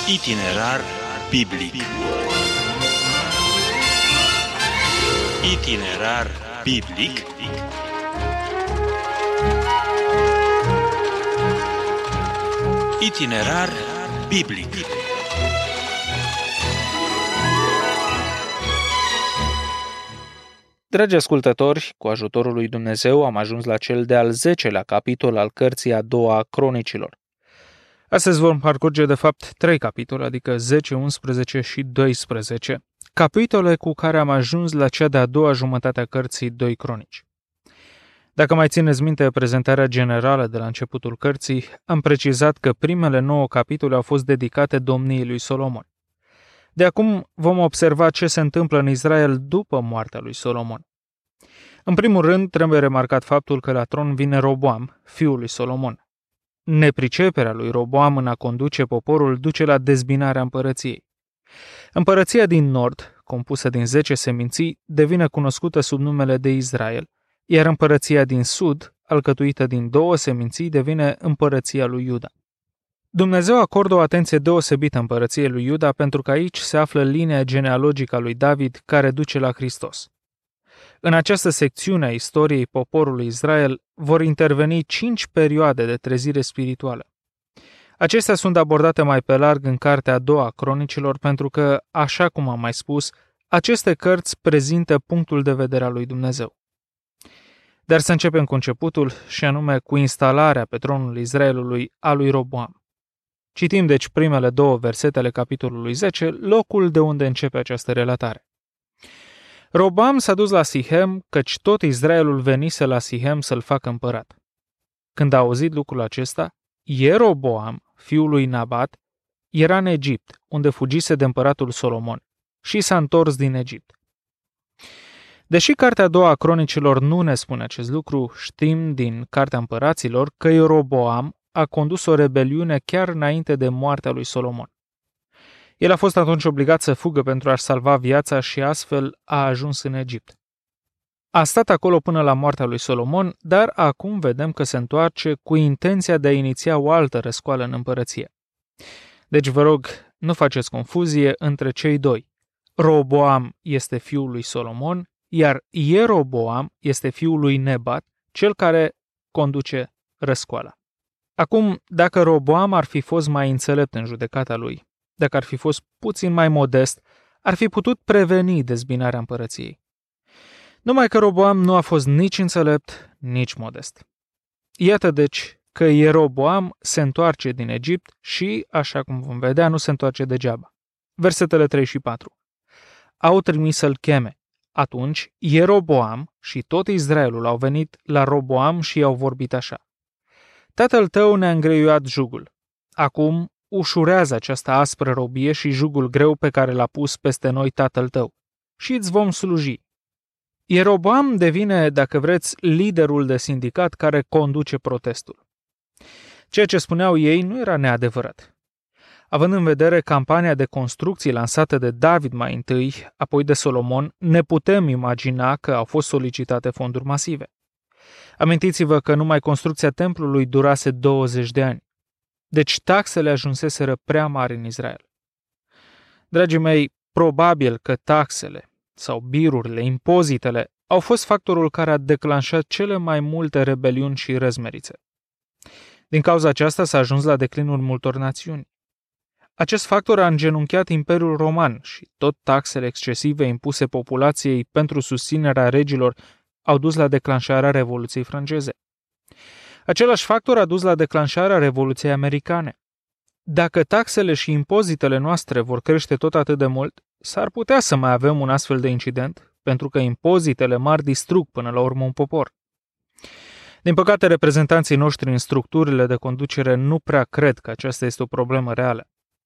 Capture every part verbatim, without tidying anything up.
Itinerar biblic. Itinerar biblic. Itinerar biblic. Dragi ascultători, cu ajutorul lui Dumnezeu am ajuns la cel de-al zecelea capitol al cărții a doua a Cronicilor. Astăzi vom parcurge de fapt trei capitole, adică zece, unsprezece și doisprezece, capitole cu care am ajuns la cea de-a doua jumătate a cărții doi Cronici. Dacă mai țineți minte prezentarea generală de la începutul cărții, am precizat că primele nouă capitole au fost dedicate domniei lui Solomon. De acum vom observa ce se întâmplă în Israel după moartea lui Solomon. În primul rând, trebuie remarcat faptul că la tron vine Roboam, fiul lui Solomon. Nepriceperea lui Roboam în a conduce poporul duce la dezbinarea împărăției. Împărăția din nord, compusă din zece seminții, devine cunoscută sub numele de Israel, iar împărăția din sud, alcătuită din două seminții, devine împărăția lui Iuda. Dumnezeu acordă o atenție deosebită împărăției lui Iuda pentru că aici se află linia genealogică a lui David care duce la Hristos. În această secțiune a istoriei poporului Israel vor interveni cinci perioade de trezire spirituală. Acestea sunt abordate mai pe larg în cartea a doua a Cronicilor pentru că, așa cum am mai spus, aceste cărți prezintă punctul de vedere al lui Dumnezeu. Dar să începem cu începutul și anume cu instalarea pe tronul Israelului a lui Roboam. Citim deci primele două versete ale capitolului zece, locul de unde începe această relatare. Roboam s-a dus la Sihem, căci tot Israelul venise la Sihem să-l facă împărat. Când a auzit lucrul acesta, Ieroboam, fiul lui Nabat, era în Egipt, unde fugise de împăratul Solomon, și s-a întors din Egipt. Deși cartea a doua a Cronicilor nu ne spune acest lucru, știm din cartea Împăraților că Ieroboam a condus o rebeliune chiar înainte de moartea lui Solomon. El a fost atunci obligat să fugă pentru a-și salva viața și astfel a ajuns în Egipt. A stat acolo până la moartea lui Solomon, dar acum vedem că se întoarce cu intenția de a iniția o altă răscoală în împărăție. Deci vă rog, nu faceți confuzie între cei doi. Roboam este fiul lui Solomon, iar Ieroboam este fiul lui Nebat, cel care conduce răscoala. Acum, dacă Roboam ar fi fost mai înțelept în judecata lui, dacă ar fi fost puțin mai modest, ar fi putut preveni dezbinarea împărăției. Numai că Roboam nu a fost nici înțelept, nici modest. Iată deci că Ieroboam se întoarce din Egipt și, așa cum vom vedea, nu se întoarce degeaba. Versetele trei și patru. Au trimis să-l cheme. Atunci, Ieroboam și tot Israelul au venit la Roboam și i-au vorbit așa. Tatăl tău ne-a îngreiuat jugul. Acum ușurează această aspră robie și jugul greu pe care l-a pus peste noi tatăl tău și îți vom sluji. Ieroboam devine, dacă vreți, liderul de sindicat care conduce protestul. Ceea ce spuneau ei nu era neadevărat. Având în vedere campania de construcții lansată de David mai întâi, apoi de Solomon, ne putem imagina că au fost solicitate fonduri masive. Amintiți-vă că numai construcția templului durase douăzeci de ani. Deci taxele ajunseseră prea mari în Israel. Dragii mei, probabil că taxele sau birurile, impozitele au fost factorul care a declanșat cele mai multe rebeliuni și răzmerițe. Din cauza aceasta s-a ajuns la declinul multor națiuni. Acest factor a îngenunchiat Imperiul Roman și tot taxele excesive impuse populației pentru susținerea regilor au dus la declanșarea Revoluției franceze. Același factor a dus la declanșarea Revoluției americane. Dacă taxele și impozitele noastre vor crește tot atât de mult, s-ar putea să mai avem un astfel de incident, pentru că impozitele mari distrug până la urmă un popor. Din păcate, reprezentanții noștri în structurile de conducere nu prea cred că aceasta este o problemă reală.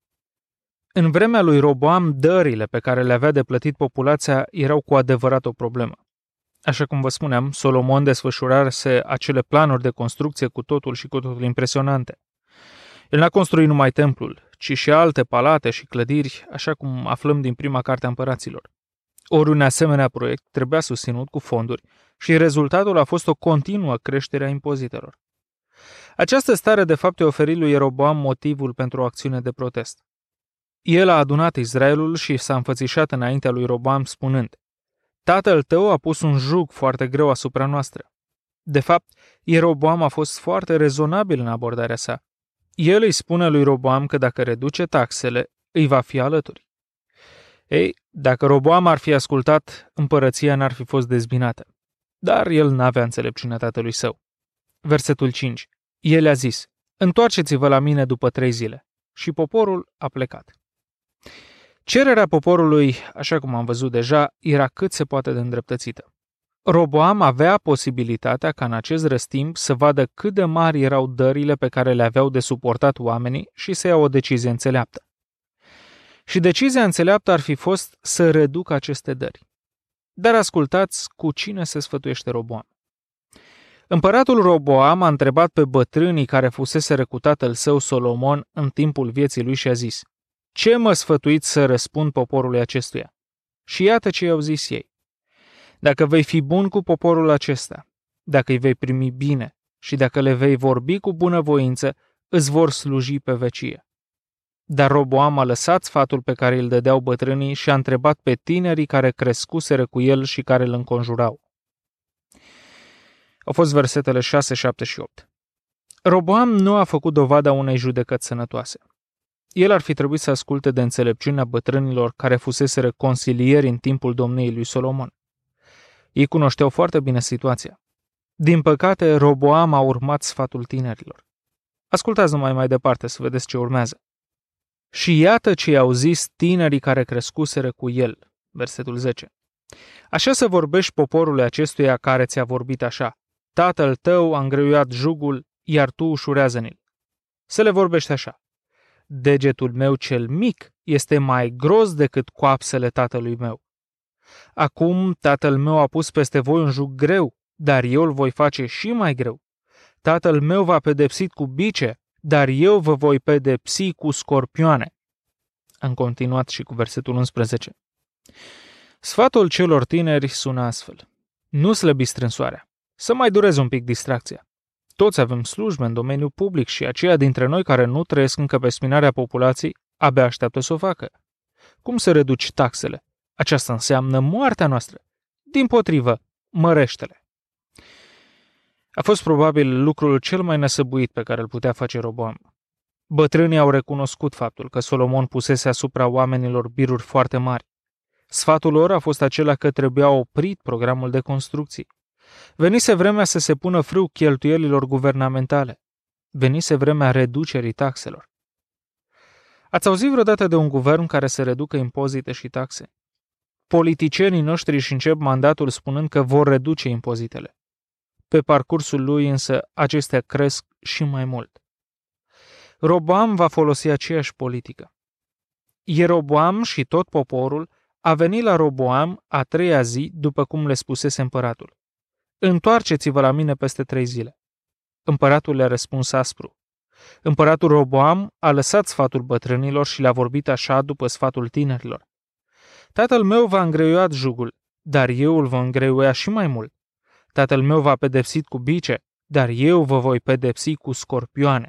În vremea lui Roboam, dările pe care le avea de plătit populația erau cu adevărat o problemă. Așa cum vă spuneam, Solomon desfășurase acele planuri de construcție cu totul și cu totul impresionante. El n-a construit numai templul, ci și alte palate și clădiri, așa cum aflăm din prima carte a Împăraților. Ori un asemenea proiect trebuia susținut cu fonduri și rezultatul a fost o continuă creștere a impozitelor. Această stare de fapt i-a oferit lui Ieroboam motivul pentru o acțiune de protest. El a adunat Israelul și s-a înfățișat înaintea lui Roboam spunând: Tatăl tău a pus un jug foarte greu asupra noastră. De fapt, Ieroboam a fost foarte rezonabil în abordarea sa. El îi spune lui Roboam că dacă reduce taxele, îi va fi alături. Ei, dacă Roboam ar fi ascultat, împărăția n-ar fi fost dezbinată. Dar el n-avea înțelepciunea tatălui său. Versetul cinci. El a zis: Întoarceți-vă la mine după trei zile. Și poporul a plecat. Cererea poporului, așa cum am văzut deja, era cât se poate de îndreptățită. Roboam avea posibilitatea ca în acest răstimp să vadă cât de mari erau dările pe care le aveau de suportat oamenii și să ia o decizie înțeleaptă. Și decizia înțeleaptă ar fi fost să reducă aceste dări. Dar ascultați cu cine se sfătuiește Roboam. Împăratul Roboam a întrebat pe bătrânii care fuseseră cu tatăl său Solomon în timpul vieții lui și a zis: Ce mă sfătuiți să răspund poporului acestuia? Și iată ce i-au zis ei: Dacă vei fi bun cu poporul acesta, dacă îi vei primi bine și dacă le vei vorbi cu bunăvoință, îți vor sluji pe vecie. Dar Roboam a lăsat sfatul pe care îl dădeau bătrânii și a întrebat pe tinerii care crescuseră cu el și care îl înconjurau. Au fost versetele șase, șapte și opt. Roboam nu a făcut dovada unei judecăți sănătoase. El ar fi trebuit să asculte de înțelepciunea bătrânilor care fuseseră consilieri în timpul domniei lui Solomon. Ei cunoșteau foarte bine situația. Din păcate, Roboam a urmat sfatul tinerilor. Ascultați numai mai departe să vedeți ce urmează. Și iată ce i-au zis tinerii care crescuseră cu el. Versetul zece. Așa să vorbești poporului acestuia care ți-a vorbit așa: Tatăl tău a îngreuiat jugul, iar tu ușurează-n-l. Să le vorbești așa: Degetul meu cel mic este mai gros decât coapsele tatălui meu. Acum tatăl meu a pus peste voi un jug greu, dar eu îl voi face și mai greu. Tatăl meu v-a pedepsit cu bice, dar eu vă voi pedepsi cu scorpioane. Am continuat și cu versetul unsprezece. Sfatul celor tineri sună astfel: Nu slăbi strânsoarea, să mai dureze un pic distracția. Toți avem slujbe în domeniul public și aceia dintre noi care nu trăiesc încă pe spinarea populației abia așteaptă să o facă. Cum să reduci taxele? Aceasta înseamnă moartea noastră. Dimpotrivă, mărește-le. A fost probabil lucrul cel mai nesăbuit pe care îl putea face Roboam. Bătrânii au recunoscut faptul că Solomon pusese asupra oamenilor biruri foarte mari. Sfatul lor a fost acela că trebuia oprit programul de construcții. Venise vremea să se pună frâu cheltuielilor guvernamentale. Venise vremea reducerii taxelor. Ați auzit vreodată de un guvern care să reducă impozite și taxe? Politicienii noștri își încep mandatul spunând că vor reduce impozitele. Pe parcursul lui însă acestea cresc și mai mult. Roboam va folosi aceeași politică. Ieroboam și tot poporul a venit la Roboam a treia zi după cum le spusese împăratul: Întoarceți-vă la mine peste trei zile. Împăratul le-a răspuns aspru. Împăratul Roboam a lăsat sfatul bătrânilor și le-a vorbit așa după sfatul tinerilor: Tatăl meu v-a îngreuiat jugul, dar eu îl voi îngreuia și mai mult. Tatăl meu v-a pedepsit cu bice, dar eu vă voi pedepsi cu scorpioane.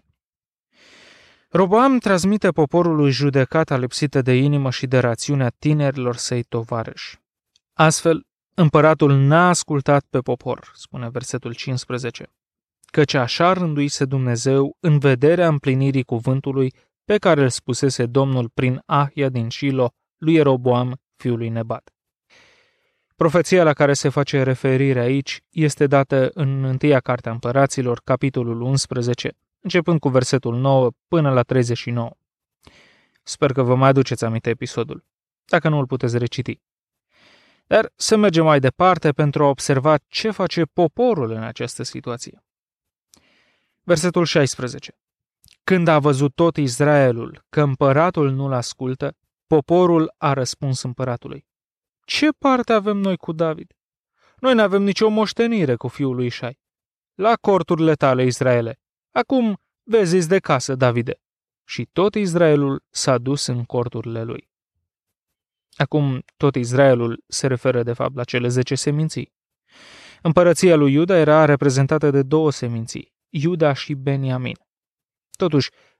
Roboam transmite poporului judecata lipsită de inimă și de rațiunea tinerilor săi tovarăși. Astfel, împăratul n-a ascultat pe popor, spune versetul cincisprezece, căci așa rânduise Dumnezeu în vederea împlinirii cuvântului pe care îl spusese Domnul prin Ahia din Shilo lui Ieroboam, fiul lui Nebat. Profeția la care se face referire aici este dată în întâia carte a Împăraților, capitolul unsprezece, începând cu versetul nouă până la treizeci și nouă. Sper că vă mai aduceți aminte episodul. Dacă nu, îl puteți reciti. Dar să mergem mai departe pentru a observa ce face poporul în această situație. Versetul șaisprezece. Când a văzut tot Israelul că împăratul nu-l ascultă, poporul a răspuns împăratului: Ce parte avem noi cu David? Noi n-avem nicio moștenire cu fiul lui Ișai. La corturile tale, Israele. Acum vezi de casă, Davide. Și tot Israelul s-a dus în corturile lui. Acum, tot Israelul se referă de fapt la cele zece seminții. Împărăția lui Iuda era reprezentată de două seminții, Iuda și Beniamin. Totuși,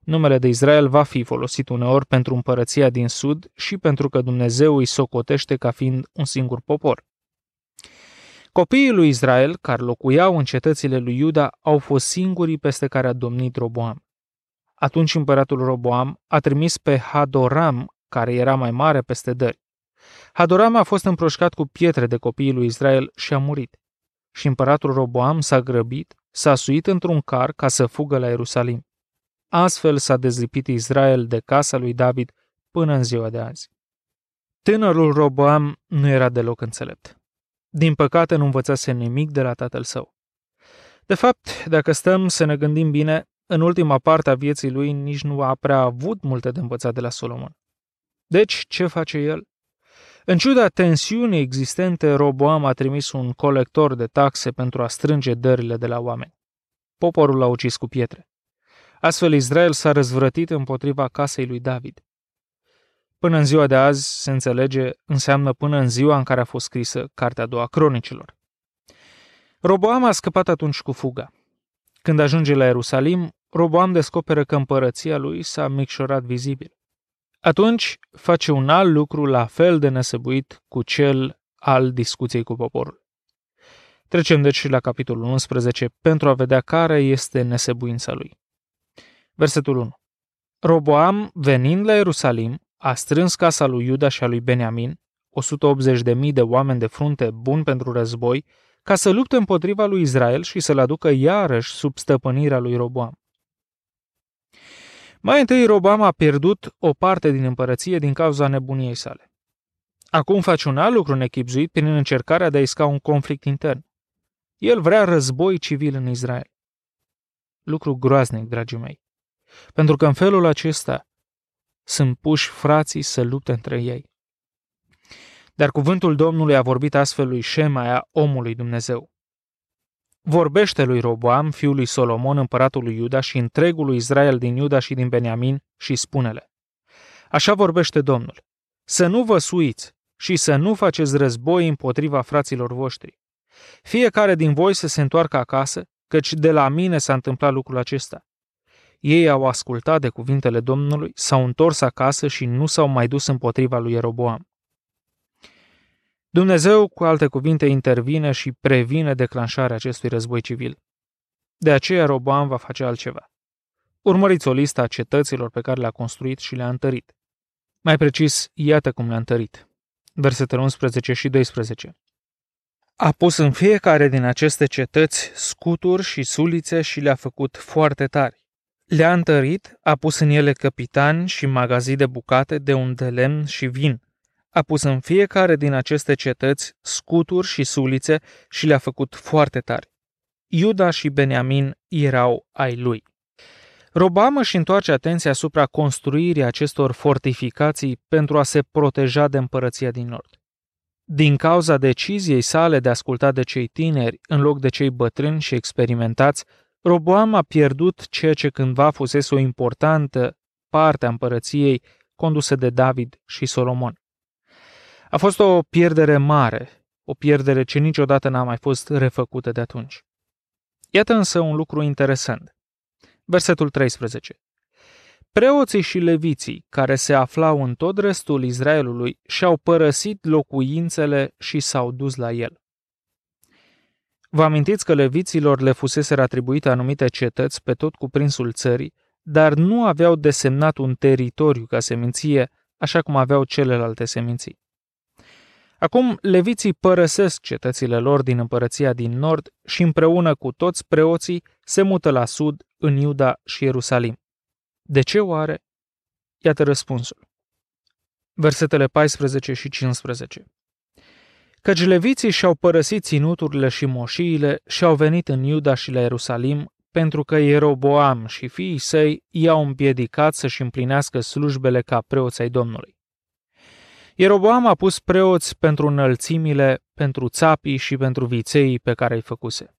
Numele de Israel va fi folosit uneori pentru împărăția din sud și pentru că Dumnezeu îi socotește ca fiind un singur popor. Copiii lui Israel, care locuiau în cetățile lui Iuda, au fost singurii peste care a domnit Roboam. Atunci împăratul Roboam a trimis pe Hadoram, care era mai mare peste dări. Hadoram a fost împroșcat cu pietre de copiii lui Israel și a murit. Și împăratul Roboam s-a grăbit, s-a suit într-un car ca să fugă la Ierusalim. Astfel s-a dezlipit Israel de casa lui David până în ziua de azi. Tânărul Roboam nu era deloc înțelept. Din păcate nu învățase nimic de la tatăl său. De fapt, dacă stăm să ne gândim bine, în ultima parte a vieții lui nici nu a prea avut multe de învățat de la Solomon. Deci, ce face el? În ciuda tensiunii existente, Roboam a trimis un colector de taxe pentru a strânge dările de la oameni. Poporul l-a ucis cu pietre. Astfel, Israel s-a răzvrătit împotriva casei lui David. Până în ziua de azi, se înțelege, înseamnă până în ziua în care a fost scrisă Cartea a doua Cronicilor. Roboam a scăpat atunci cu fuga. Când ajunge la Ierusalim, Roboam descoperă că împărăția lui s-a micșorat vizibil. Atunci face un alt lucru la fel de nesăbuit cu cel al discuției cu poporul. Trecem deci la capitolul unsprezece pentru a vedea care este nesăbuința lui. Versetul unu. Roboam, venind la Ierusalim, a strâns casa lui Iuda și a lui Beniamin, o sută optzeci de mii de oameni de frunte buni pentru război, ca să lupte împotriva lui Israel și să-l aducă iarăși sub stăpânirea lui Roboam. Mai întâi, Roboam a pierdut o parte din împărăție din cauza nebuniei sale. Acum face un alt lucru nechibzuit prin încercarea de a isca un conflict intern. El vrea război civil în Israel. Lucru groaznic, dragii mei, pentru că în felul acesta sunt puși frații să lupte între ei. Dar cuvântul Domnului a vorbit astfel lui Șemaia, omului Dumnezeu. Vorbește lui Roboam, fiul lui Solomon, împăratul lui Iuda și întregul Israel din Iuda și din Beniamin și spune-le: Așa vorbește Domnul, să nu vă suiți și să nu faceți război împotriva fraților voștri. Fiecare din voi să se întoarcă acasă, căci de la mine s-a întâmplat lucrul acesta. Ei au ascultat de cuvintele Domnului, s-au întors acasă și nu s-au mai dus împotriva lui Ieroboam. Dumnezeu, cu alte cuvinte, intervine și previne declanșarea acestui război civil. De aceea Roboam va face altceva. Urmăriți o listă a cetăților pe care le-a construit și le-a întărit. Mai precis, iată cum le-a întărit. Versetele unsprezece și doisprezece. A pus în fiecare din aceste cetăți scuturi și sulițe și le-a făcut foarte tari. Le-a întărit, a pus în ele căpitani și magazii de bucate de un de lemn și vin. A pus în fiecare din aceste cetăți scuturi și sulițe și le-a făcut foarte tari. Iuda și Beniamin erau ai lui. Roboam își întoarce atenția asupra construirii acestor fortificații pentru a se proteja de împărăția din nord. Din cauza deciziei sale de a asculta de cei tineri în loc de cei bătrâni și experimentați, Roboam a pierdut ceea ce cândva fusese o importantă parte a împărăției condusă de David și Solomon. A fost o pierdere mare, o pierdere ce niciodată n-a mai fost refăcută de atunci. Iată însă un lucru interesant. Versetul treisprezece. Preoții și leviții, care se aflau în tot restul Israelului, și-au părăsit locuințele și s-au dus la el. Vă amintiți că leviților le fuseseră atribuite anumite cetăți pe tot cuprinsul țării, dar nu aveau desemnat un teritoriu ca seminție, așa cum aveau celelalte seminții. Acum, leviții părăsesc cetățile lor din împărăția din nord și împreună cu toți preoții se mută la sud, în Iuda și Ierusalim. De ce oare? Iată răspunsul. Versetele paisprezece și cincisprezece. Căci leviții și-au părăsit ținuturile și moșiile și au venit în Iuda și la Ierusalim, pentru că Ieroboam și fiii săi i-au împiedicat să-și împlinească slujbele ca preoți ai Domnului. Ieroboam a pus preoți pentru înălțimile, pentru țapii și pentru vițeii pe care îi făcuse.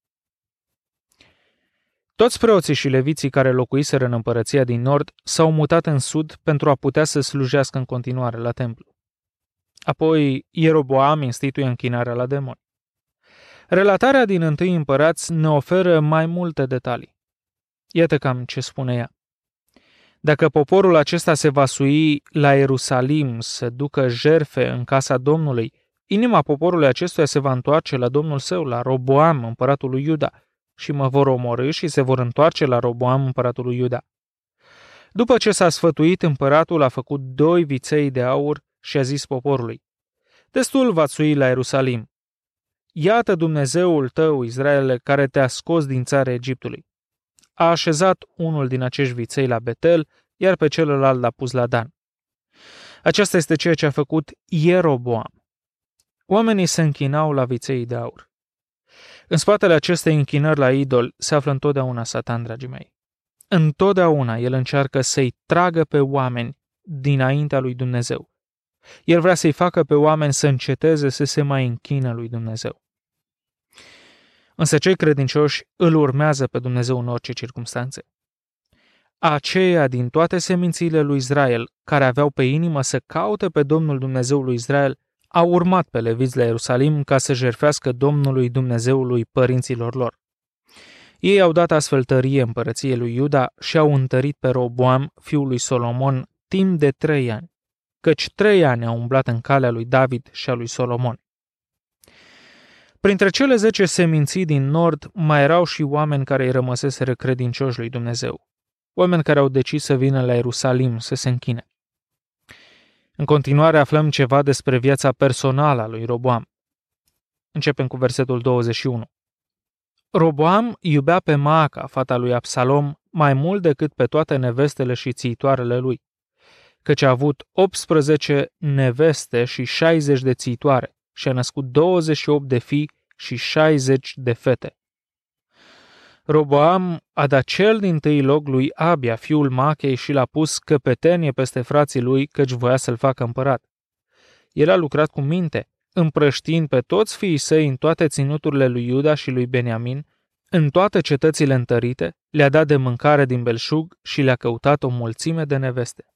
Toți preoții și leviții care locuiseră în împărăția din nord s-au mutat în sud pentru a putea să slujească în continuare la templu. Apoi Ieroboam instituie închinarea la demoni. Relatarea din Întâi Împărați ne oferă mai multe detalii. Iată cam ce spune ea. Dacă poporul acesta se va sui la Ierusalim să ducă jertfe în casa Domnului, inima poporului acestuia se va întoarce la Domnul său, la Roboam, împăratul lui Iuda, și mă vor omorî și se vor întoarce la Roboam, împăratul lui Iuda. După ce s-a sfătuit, împăratul a făcut doi viței de aur și a zis poporului: destul v-ați sui la Ierusalim. Iată Dumnezeul tău, Israele, care te-a scos din țara Egiptului. A așezat unul din acești viței la Betel, iar pe celălalt l-a pus la Dan. Aceasta este ceea ce a făcut Ieroboam. Oamenii se închinau la viței de aur. În spatele acestei închinări la idol se află întotdeauna Satan, dragii mei. Întotdeauna el încearcă să-i tragă pe oameni dinaintea lui Dumnezeu. El vrea să-i facă pe oameni să înceteze să se mai închină lui Dumnezeu. Însă cei credincioși îl urmează pe Dumnezeu în orice circumstanțe. Aceia din toate semințiile lui Israel care aveau pe inimă să caute pe Domnul Dumnezeul lui Israel au urmat pe leviți la Ierusalim ca să jertfească Domnului Dumnezeului părinților lor. Ei au dat astfel tărie împărăției lui Iuda și au întărit pe Roboam, fiul lui Solomon, timp de trei ani, căci trei ani au umblat în calea lui David și a lui Solomon. Printre cele zece seminții din nord mai erau și oameni care îi rămăseseră credincioși lui Dumnezeu, oameni care au decis să vină la Ierusalim să se închine. În continuare aflăm ceva despre viața personală a lui Roboam. Începem cu versetul douăzeci și unu. Roboam iubea pe Maaca, fata lui Absalom, mai mult decât pe toate nevestele și țiitoarele lui, căci a avut optsprezece neveste și șaizeci de țiitoare și a născut douăzeci și opt de fii și șaizeci de fete. Roboam a dat cel dintâi loc lui Abia, fiul Machei, și l-a pus căpetenie peste frații lui, căci voia să-l facă împărat. El a lucrat cu minte, împrăștiind pe toți fiii săi în toate ținuturile lui Iuda și lui Beniamin, în toate cetățile întărite, le-a dat de mâncare din belșug și le-a căutat o mulțime de neveste.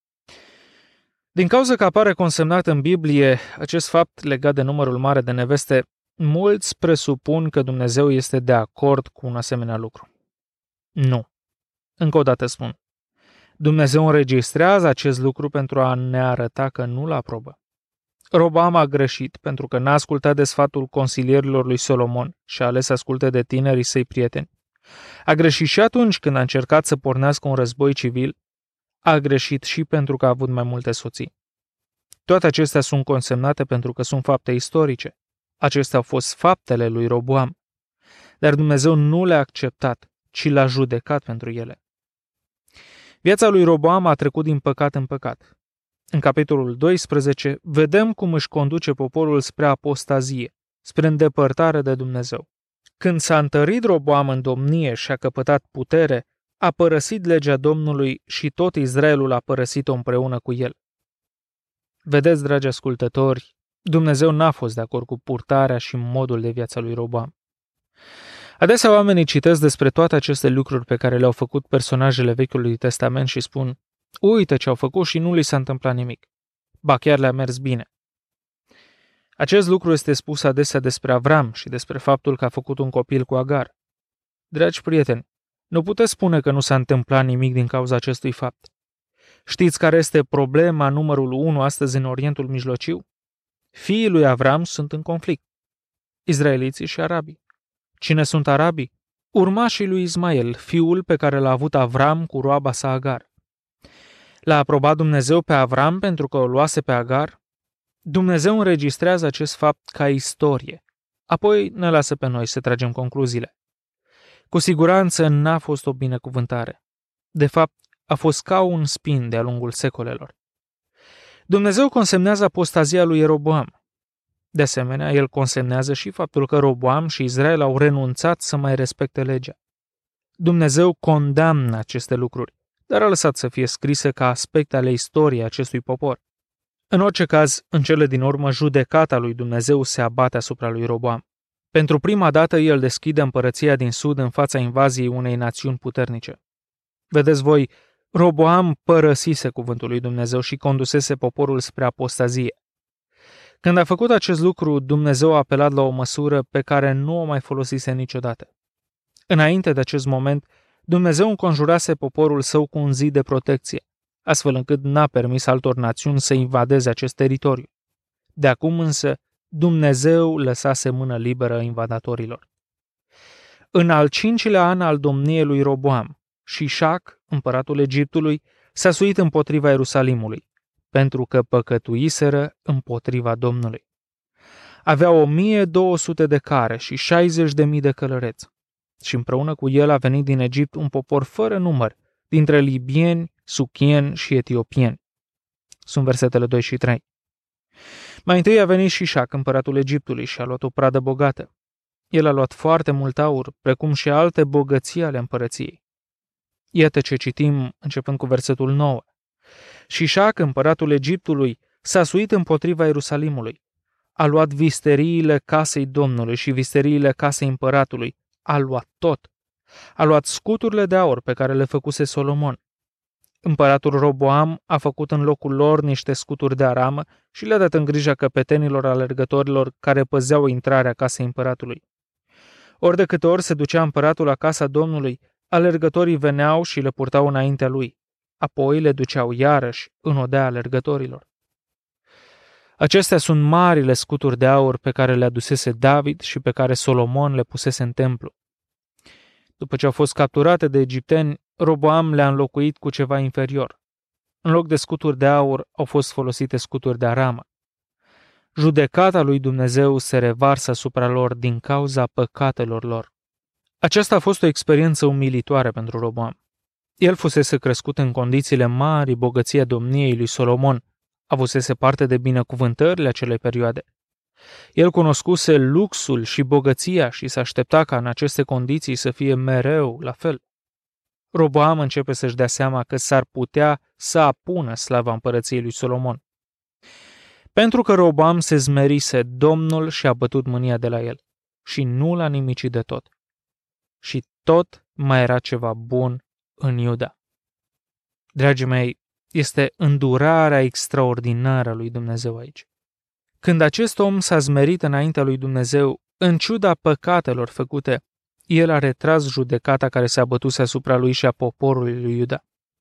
Din cauza că apare consemnat în Biblie acest fapt legat de numărul mare de neveste, mulți presupun că Dumnezeu este de acord cu un asemenea lucru. Nu. Încă o dată spun. Dumnezeu înregistrează acest lucru pentru a ne arăta că nu-l aprobă. Roboam a greșit pentru că n-a ascultat de sfatul consilierilor lui Solomon și a ales să asculte de tinerii săi prieteni. A greșit și atunci când a încercat să pornească un război civil. A greșit și pentru că a avut mai multe soții. Toate acestea sunt consemnate pentru că sunt fapte istorice. Acestea au fost faptele lui Roboam. Dar Dumnezeu nu le-a acceptat, ci l-a judecat pentru ele. Viața lui Roboam a trecut din păcat în păcat. În capitolul doisprezece vedem cum își conduce poporul spre apostazie, spre îndepărtare de Dumnezeu. Când s-a întărit Roboam în domnie și a căpătat putere, a părăsit legea Domnului și tot Israelul a părăsit-o împreună cu el. Vedeți, dragi ascultători, Dumnezeu n-a fost de acord cu purtarea și modul de viață lui Roboam. Adesea oamenii citesc despre toate aceste lucruri pe care le-au făcut personajele Vechiului Testament și spun: uite ce au făcut și nu li s-a întâmplat nimic. Ba chiar le-a mers bine. Acest lucru este spus adesea despre Avram și despre faptul că a făcut un copil cu Agar. Dragi prieteni, nu puteți spune că nu s-a întâmplat nimic din cauza acestui fapt. Știți care este problema numărul unu astăzi în Orientul Mijlociu? Fiii lui Avram sunt în conflict. Izraeliții și arabii. Cine sunt arabii? Urmașii lui Ismael, fiul pe care l-a avut Avram cu roaba sa Agar. L-a aprobat Dumnezeu pe Avram pentru că o luase pe Agar? Dumnezeu înregistrează acest fapt ca istorie. Apoi ne lasă pe noi să tragem concluziile. Cu siguranță n-a fost o binecuvântare. De fapt, a fost ca un spin de-a lungul secolelor. Dumnezeu consemnează apostazia lui Ieroboam. De asemenea, el consemnează și faptul că Roboam și Israel au renunțat să mai respecte legea. Dumnezeu condamnă aceste lucruri, dar a lăsat să fie scrise ca aspecte ale istoriei acestui popor. În orice caz, în cele din urmă, judecata lui Dumnezeu se abate asupra lui Roboam. Pentru prima dată, el deschide împărăția din sud în fața invaziei unei națiuni puternice. Vedeți voi, Roboam părăsise cuvântul lui Dumnezeu și condusese poporul spre apostazie. Când a făcut acest lucru, Dumnezeu a apelat la o măsură pe care nu o mai folosise niciodată. Înainte de acest moment, Dumnezeu înconjurase poporul său cu un zid de protecție, astfel încât n-a permis altor națiuni să invadeze acest teritoriu. De acum însă, Dumnezeu lăsase mână liberă invadatorilor. În al cincilea an al domniei lui Roboam, Șișac, împăratul Egiptului, s-a suit împotriva Ierusalimului, pentru că păcătuiseră împotriva Domnului. Avea o mie două sute de care și șaizeci de mii de călăreți. Și împreună cu el a venit din Egipt un popor fără număr, dintre libieni, suchieni și etiopieni. Sunt versetele doi și trei. Mai întâi a venit Șișac, împăratul Egiptului, și a luat o pradă bogată. El a luat foarte mult aur, precum și alte bogății ale împărăției. Iată ce citim începând cu versetul nouă. Șișac, împăratul Egiptului, s-a suit împotriva Ierusalimului. A luat visteriile casei Domnului și visteriile casei împăratului. A luat tot. A luat scuturile de aur pe care le făcuse Solomon. Împăratul Roboam a făcut în locul lor niște scuturi de aramă și le-a dat în grija căpetenilor alergătorilor care păzeau intrarea casei împăratului. Ori de câte ori se ducea împăratul la casa Domnului, alergătorii veneau și le purtau înaintea lui. Apoi le duceau iarăși în odea alergătorilor. Acestea sunt marile scuturi de aur pe care le adusese David și pe care Solomon le pusese în templu. După ce au fost capturate de egipteni, Roboam le-a înlocuit cu ceva inferior. În loc de scuturi de aur au fost folosite scuturi de aramă. Judecata lui Dumnezeu se revarsă asupra lor din cauza păcatelor lor. Aceasta a fost o experiență umilitoare pentru Roboam. El fusese crescut în condițiile mari bogății a domniei lui Solomon, avusese parte de binecuvântările acelei perioade. El cunoscuse luxul și bogăția și se aștepta ca în aceste condiții să fie mereu la fel. Roboam începe să-și dea seama că s-ar putea să apună slava împărăției lui Solomon. Pentru că Roboam se zmerise, Domnul și-a bătut mânia de la el și nu l-a nimicit de tot. Și tot mai era ceva bun în Iuda. Dragii mei, este îndurarea extraordinară a lui Dumnezeu aici. Când acest om s-a zmerit înaintea lui Dumnezeu, în ciuda păcatelor făcute, el a retras judecata care se abătuse asupra lui și a poporului lui Iuda.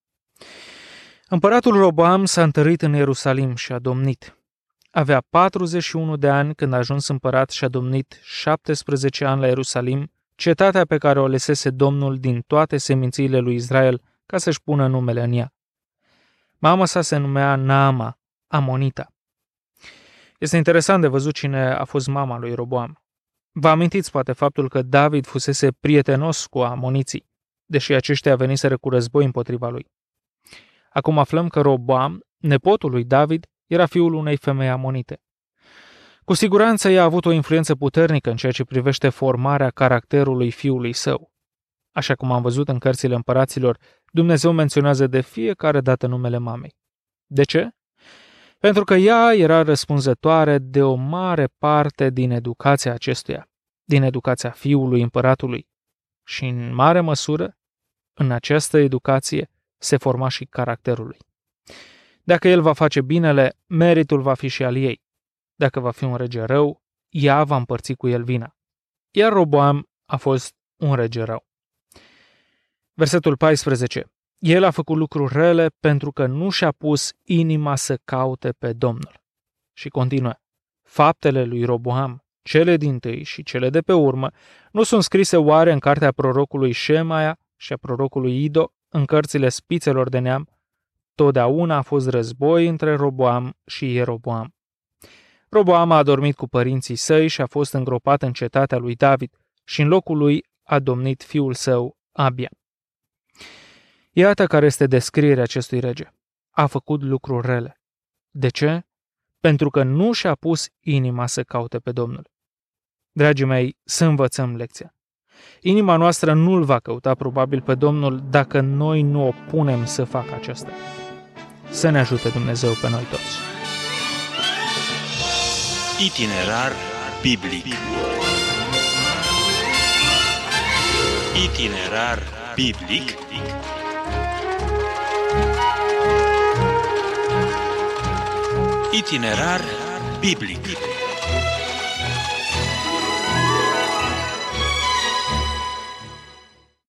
Împăratul Roboam s-a întărit în Ierusalim și a domnit. Avea patruzeci și unu de ani când a ajuns împărat și a domnit șaptesprezece ani la Ierusalim, cetatea pe care o alesese Domnul din toate semințiile lui Israel ca să-și pună numele în ea. Mama sa se numea Naama, Amonita. Este interesant de văzut cine a fost mama lui Roboam. Vă amintiți poate faptul că David fusese prietenos cu amoniții, deși aceștia veniseră cu război împotriva lui. Acum aflăm că Roboam, nepotul lui David, era fiul unei femei amonite. Cu siguranță ea a avut o influență puternică în ceea ce privește formarea caracterului fiului său. Așa cum am văzut în cărțile împăraților, Dumnezeu menționează de fiecare dată numele mamei. De ce? Pentru că ea era răspunzătoare de o mare parte din educația acestuia, din educația fiului împăratului. Și în mare măsură, în această educație se forma și caracterul lui. Dacă el va face binele, meritul va fi și al ei. Dacă va fi un rege rău, ea va împărți cu el vina. Iar Roboam a fost un rege rău. Versetul paisprezece. El a făcut lucruri rele pentru că nu și-a pus inima să caute pe Domnul. Și continuă. Faptele lui Roboam, cele dintâi și cele de pe urmă, nu sunt scrise oare în cartea prorocului Șemaia și a prorocului Ido, în cărțile spițelor de neam? Totdeauna a fost război între Roboam și Ieroboam. Roboam a adormit cu părinții săi și a fost îngropat în cetatea lui David și în locul lui a domnit fiul său, Abia. Iată care este descrierea acestui rege. A făcut lucruri rele. De ce? Pentru că nu și-a pus inima să caute pe Domnul. Dragii mei, să învățăm lecția. Inima noastră nu-L va căuta probabil pe Domnul dacă noi nu o punem să facă aceasta. Să ne ajute Dumnezeu pe noi toți. Itinerar biblic. Itinerar biblic. Itinerar biblic.